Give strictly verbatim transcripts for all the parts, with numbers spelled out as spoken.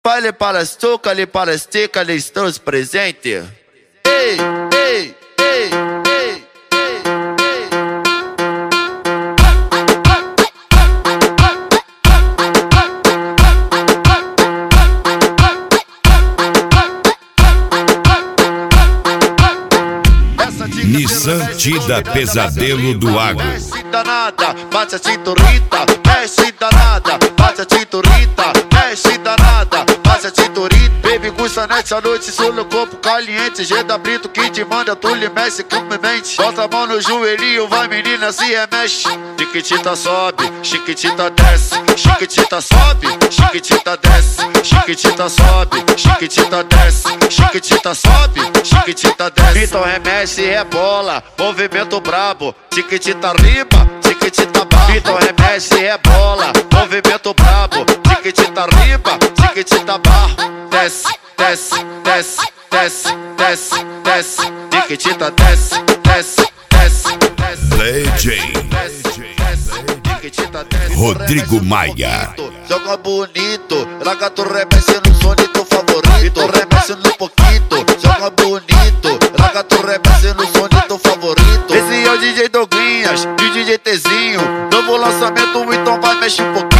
Fale para as toucas, lhe para as tecas, lhe estão os presentes. Ei, ei, ei, ei, ei, ei. Nissan Tida Pesadelo do Agro. Mexe danada, bate a cinturita. Mexe danada, bate a cinturita. Mexe danada, bate a cinturita. Baby, gusta nessa noite, solo corpo caliente. G da Brito que te manda, tu lhe mexe calmamente. Bota a mão no joelhinho, vai menina, se remexe. Chiquitita sobe, chiquitita desce. Chiquitita sobe, chiquitita desce. Chiquitita sobe, chiquitita desce. Chiquitita sobe, chiquitita desce. Então remexe e rebola, movimento brabo. Chiquitita riba, chiquitita barra. Então remexe e rebola, movimento brabo. Chiquitita riba, chiquitita barra. Desce, desce, desce, desce, desce, desce. Chiquitita desce, desce, desce, desce. Legend Rodrigo Maia. Joga bonito, ragato remexe no sonito favorito. Remexe no pouquito, joga bonito, ragato remexe no sonito favorito. Esse é o D J Douglinhas e o D J Tzinho. Novo lançamento, então vai mexer um pouquinho.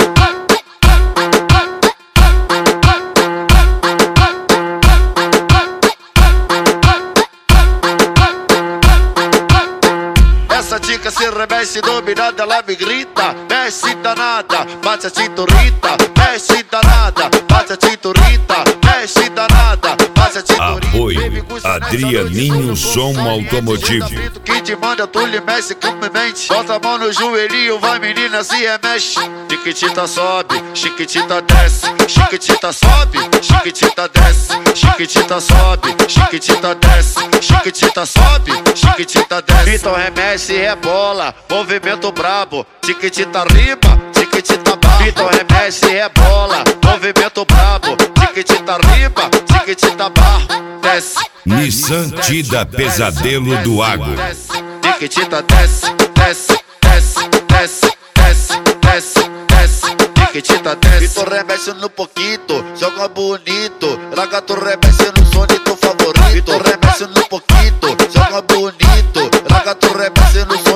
Essa dica se remexe dominada, ela me grita. Mexe danada, bate a cinturita. Mexe danada, bate a cinturita. Mexe danada, bate a cinturita. Apoio Adrianinho Som Automotivo. Que te manda, tu lhe mexe calmamente. Bota a mão no joelhinho, vai menina, se remexe. Chiquitita sobe, chiquitita desce. Chiquitita sobe, chiquitita desce. Chiquitita sobe, chiquitita desce. Chiquitita sobe, chiquitita desce. Então remexe e rebola, movimento brabo. Chiquitita riba, chiquitita barra. Então remexe e rebola, movimento brabo. Chiquitita riba, chiquitita barra. Desce. Nissan Tida Pesadelo do Agro. Chiquitita desce, desce, desce, desce, desce, desce, desce. Chiquitita desce. Então remexe no pouquito, joga bonito. Ragato remexe no sonito favorito. Então remexe no pouquito, joga bonito. Ragato remexe no sonito.